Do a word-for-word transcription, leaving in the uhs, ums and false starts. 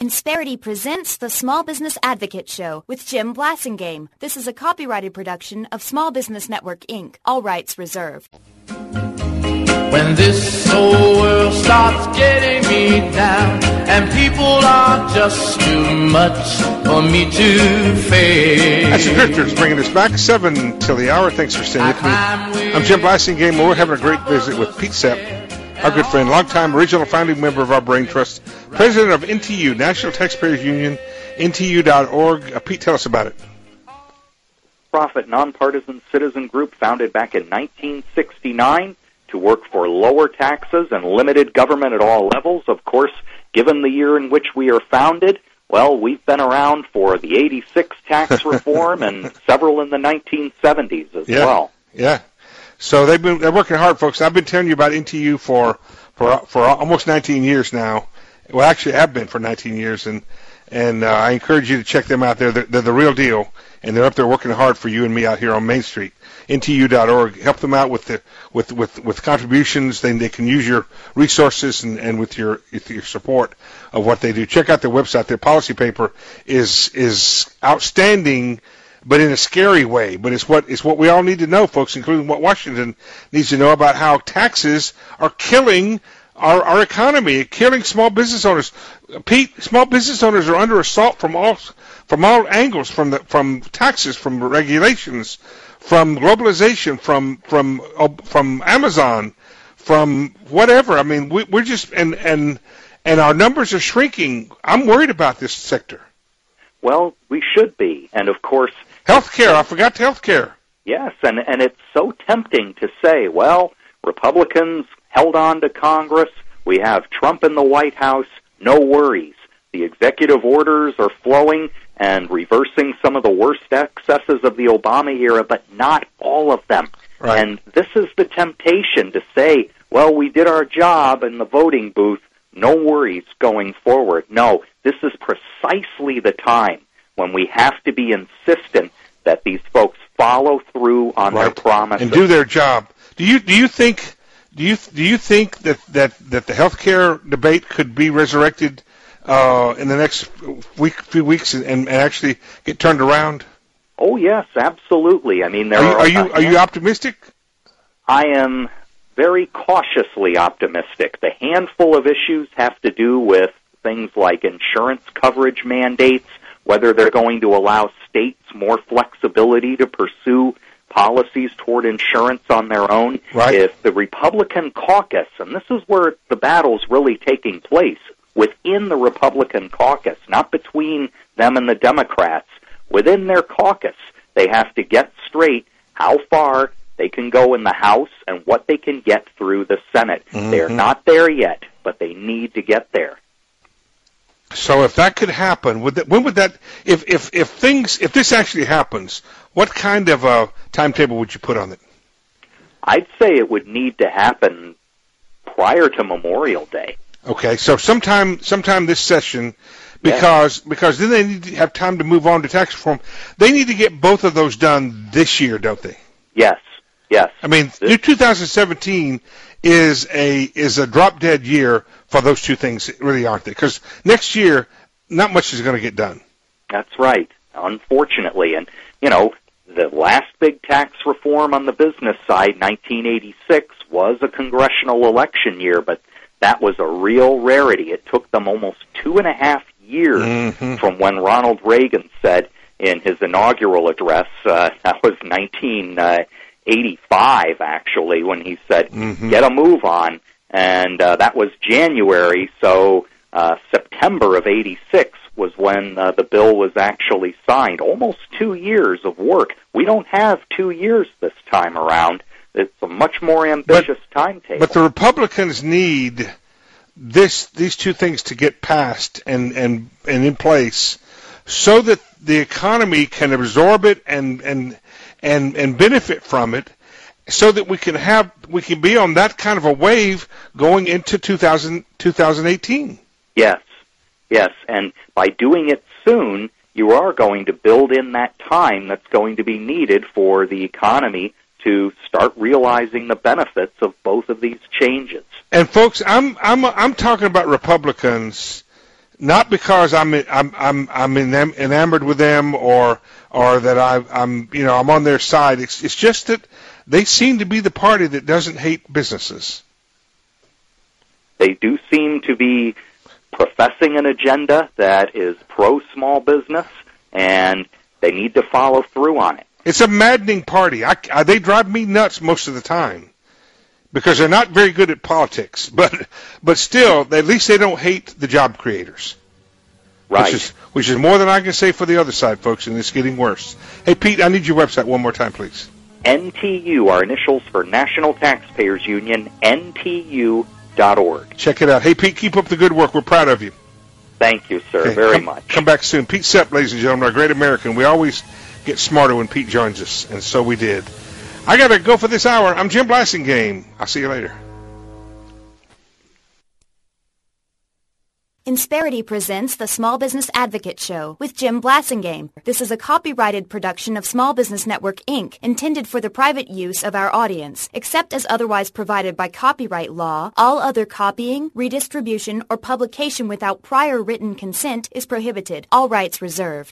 Insperity presents the Small Business Advocate Show with Jim Blasingame. This is a copyrighted production of Small Business Network, Incorporated. All rights reserved. When this whole world starts getting me down and people are just too much for me to face. That's the Drifters bringing us back seven till the hour. Thanks for staying with me. I'm Jim Blasingame. We're having a great visit with Pete Sepp, our good friend, longtime original founding member of our Brain Trust, president of N T U, National Taxpayers Union, N T U dot org. Uh, Pete, tell us about it. Profit nonpartisan citizen group founded back in nineteen sixty-nine to work for lower taxes and limited government at all levels. Of course, given the year in which we are founded, well, we've been around for the eighty-six tax reform and several in the nineteen seventies as yeah, well. Yeah. So they've been they're working hard, folks. I've been telling you about N T U for for for almost nineteen years now. Well, actually, I've been for nineteen years, and and uh, I encourage you to check them out. They're the, they're the real deal, and they're up there working hard for you and me out here on Main Street. N T U dot org. Help them out with the with with, with contributions. Then they can use your resources and, and with your with your support of what they do. Check out their website. Their policy paper is is outstanding, but in a scary way. But it's what it's what we all need to know, folks, including what Washington needs to know about how taxes are killing our, our economy, killing small business owners. Pete, small business owners are under assault from all from all angles, from the from taxes, from regulations, from globalization, from from from Amazon, from whatever. I mean, we, we're just and and and our numbers are shrinking. I'm worried about this sector. Well, we should be, and of course, healthcare. I forgot healthcare. Yes, and and it's so tempting to say, well, Republicans held on to Congress. We have Trump in the White House. No worries. The executive orders are flowing and reversing some of the worst excesses of the Obama era, but not all of them. Right. And this is the temptation to say, well, we did our job in the voting booth, no worries going forward. No, this is precisely the time when we have to be insistent that these folks follow through on right. their promises. And do their job. Do you do you think do you do you think that, that, that the health care debate could be resurrected Uh, in the next week, few weeks, and, and actually get turned around? Oh yes, absolutely. I mean, there are you are, are you, uh, are you optimistic? I am very cautiously optimistic. The handful of issues have to do with things like insurance coverage mandates, whether they're going to allow states more flexibility to pursue policies toward insurance on their own. Right. If the Republican caucus, and this is where the battle's really taking place, within the Republican caucus, not between them and the Democrats, within their caucus, they have to get straight how far they can go in the House and what they can get through the Senate. Mm-hmm. They're not there yet, but they need to get there. So if that could happen, would that, when would that, if, if, if things, if this actually happens, what kind of a timetable would you put on it? I'd say it would need to happen prior to Memorial Day. Okay, so sometime sometime this session, because yeah. because then they need to have time to move on to tax reform. They need to get both of those done this year, don't they? Yes, yes. I mean, this- two thousand seventeen is a is a drop dead year for those two things, really, aren't they? Because next year, not much is going to get done. That's right, unfortunately. And, you know, the last big tax reform on the business side, nineteen eighty-six, was a congressional election year, but that was a real rarity. It took them almost two and a half years mm-hmm. from when Ronald Reagan said in his inaugural address, uh, that was nineteen eighty-five, actually, when he said, mm-hmm. get a move on, and uh, that was January, so uh, September of eighty-six was when uh, the bill was actually signed. Almost two years of work. We don't have two years this time around. It's a much more ambitious but, timetable. But the Republicans need this these two things to get passed and, and, and in place so that the economy can absorb it and, and and and benefit from it, so that we can have we can be on that kind of a wave going into two thousand, twenty eighteen. Yes, yes, and by doing it soon, you are going to build in that time that's going to be needed for the economy to start realizing the benefits of both of these changes. And folks, I'm I'm I'm talking about Republicans not because I'm I'm I'm I'm enam- enamored with them or or that I, I'm you know I'm on their side. It's it's just that they seem to be the party that doesn't hate businesses. They do seem to be professing an agenda that is pro-small business, and they need to follow through on it. It's a maddening party. I, I, they drive me nuts most of the time because they're not very good at politics. But but still, at least they don't hate the job creators. Right. Which is, which is more than I can say for the other side, folks, and it's getting worse. Hey, Pete, I need your website one more time, please. N T U, our initials for National Taxpayers Union, N T U dot org. Check it out. Hey, Pete, keep up the good work. We're proud of you. Thank you, sir, okay, very come, much. Come back soon. Pete Sepp, ladies and gentlemen, our great American. We always get smarter when Pete joins us, and so we did. I got to go for this hour. I'm Jim Blasingame. I'll see you later. Insperity presents the Small Business Advocate Show with Jim Blasingame. This is a copyrighted production of Small Business Network, Incorporated, intended for the private use of our audience. Except as otherwise provided by copyright law, all other copying, redistribution, or publication without prior written consent is prohibited. All rights reserved.